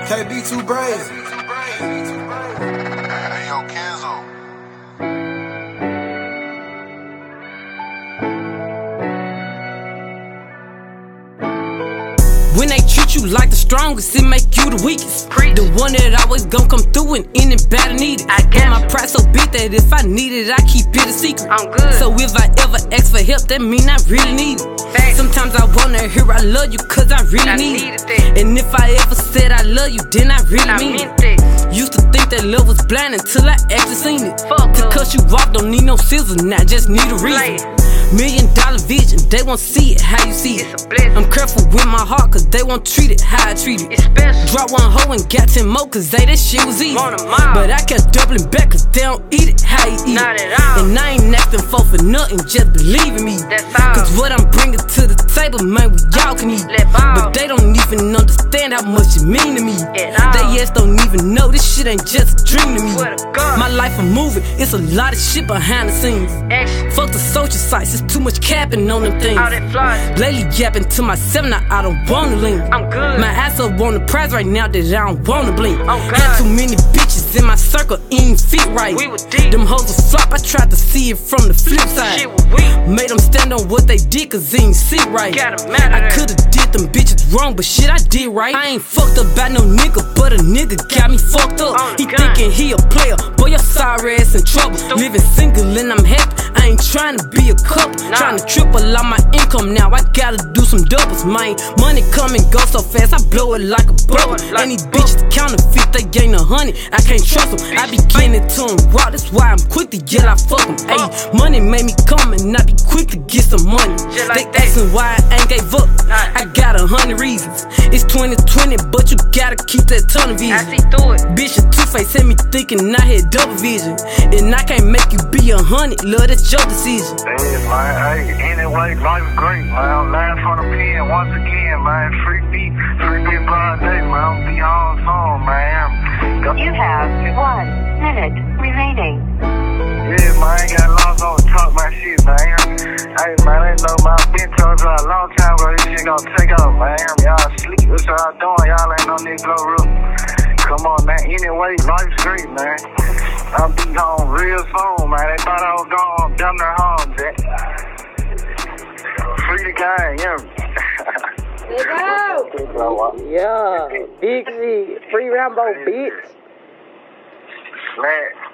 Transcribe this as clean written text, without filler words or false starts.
KB too brazy. Hey, yo, Kenzo. When they treat you like the strongest, it make you the weakest. The one that always gon' come through and in it bad and need it. But my pride so big that if I need it, I keep it a secret. I'm good. So if I ever ask for help, that mean I really need it. Sometimes I wanna hear I love you, cause I really need it. And if I ever said I love you, then I really mean it. Used to think that love was blind until I actually seen it. To cut you off, don't need no scissors, now just need a reason. $1 million vision, they won't see it how you see it. I'm careful with my heart, cause they won't treat it how I treat it. Drop one hoe and got 10 more, cause that shit was easy. But I kept doubling back, cause they don't eat it how you eat it. And I ain't asking for nothing, just believe in me. Cause what I'm bringing to the table, man, we y'all can eat. But they don't even understand how much it mean to me. They ass don't even know this shit ain't just a dream to me. My life a movie, it's a lot of shit behind the scenes. Fuck the social sites, it's too much capping on them things. Lately yapping to myself, now I don't wanna lean. My ass up on the prize right now that I don't wanna blink. Had too many bitches in my circle, ain't fit right. Them hoes was flop, I tried to see it from the flip side. Made them stand on what they did, cause they ain't sit right. I could've did them bitches wrong, but shit I did right. I ain't fucked up by no nigga, but a nigga got me fucked up. He thinking he a player, boy your sorry ass in trouble. Living single and I'm happy, I ain't trying to be a couple. Trying to triple out my income now, I gotta do some doubles, man. Money come and go so fast, I blow it like a bubble. And these bitches counterfeit, they gain 100, I can't trust them. I be getting to them raw, that's why I'm quick to get I fuck them. Ayy, money made me come and I be quick to get some money. They asking why I ain't gave up, I got 100 reasons. It's 2020, but you gotta keep that tunnel vision. Bitch, your two-face had me thinking I had double vision. And I can't make you be 100, love, that's your decision. Hey, anyway, life's great, man. I'm learning from the pen once again, man. Free beat blind day, man. I'm be on song, man. You have 1 minute remaining. Yeah, man, I ain't got lost on talk my shit, man. Hey, man, I know my been told you a long time ago this shit gonna take off, man. Y'all sleep, that's what y'all doing. Y'all ain't no nigga go real. Come on, man. Anyway, life's great, man. I'll be home real soon, man. They thought I was gone. Damn near home, Jack. Free the gang, yeah. Let's go! Yeah, Big Z, free Rambo, bitch. Smack.